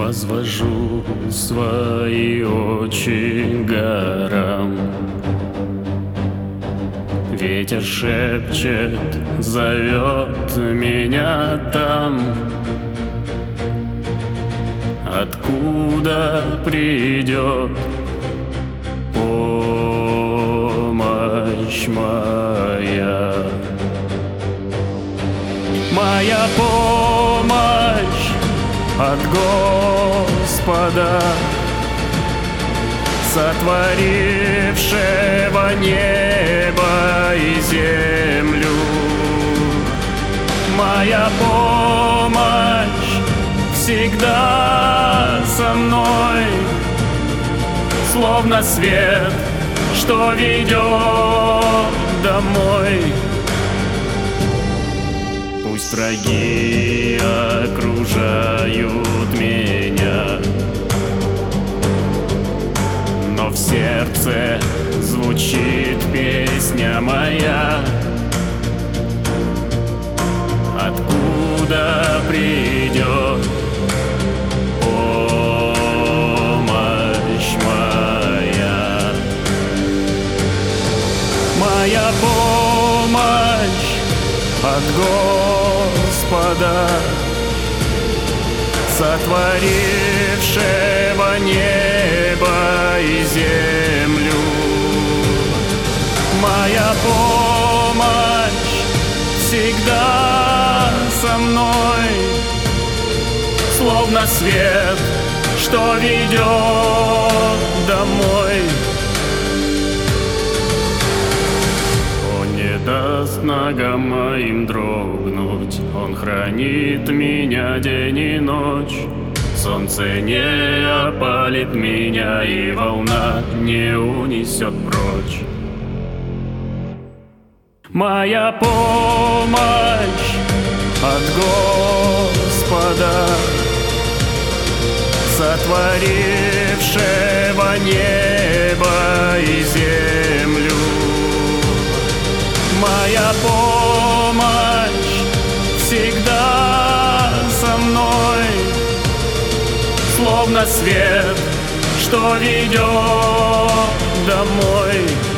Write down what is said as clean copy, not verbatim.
Возвожу свои очи к горам. Ветер шепчет, зовет меня там, откуда придет помощь моя. Моя помощь от Господа, сотворившего небо и землю. Моя помощь всегда со мной, словно свет, что ведет домой. Пусть враги окружают меня, но в сердце звучит песня моя. Откуда придет помощь моя? Моя помощь от Господа, сотворившего небо и землю. Моя помощь всегда со мной, словно свет, что ведет домой. Он не даст ногам моим дрогнуть, Он хранит меня день и ночь. Солнце не опалит меня, и волна не унесет прочь. Моя помощь от Господа, сотворившего небо и землю. Моя помощь всегда со мной, словно свет, что ведет домой.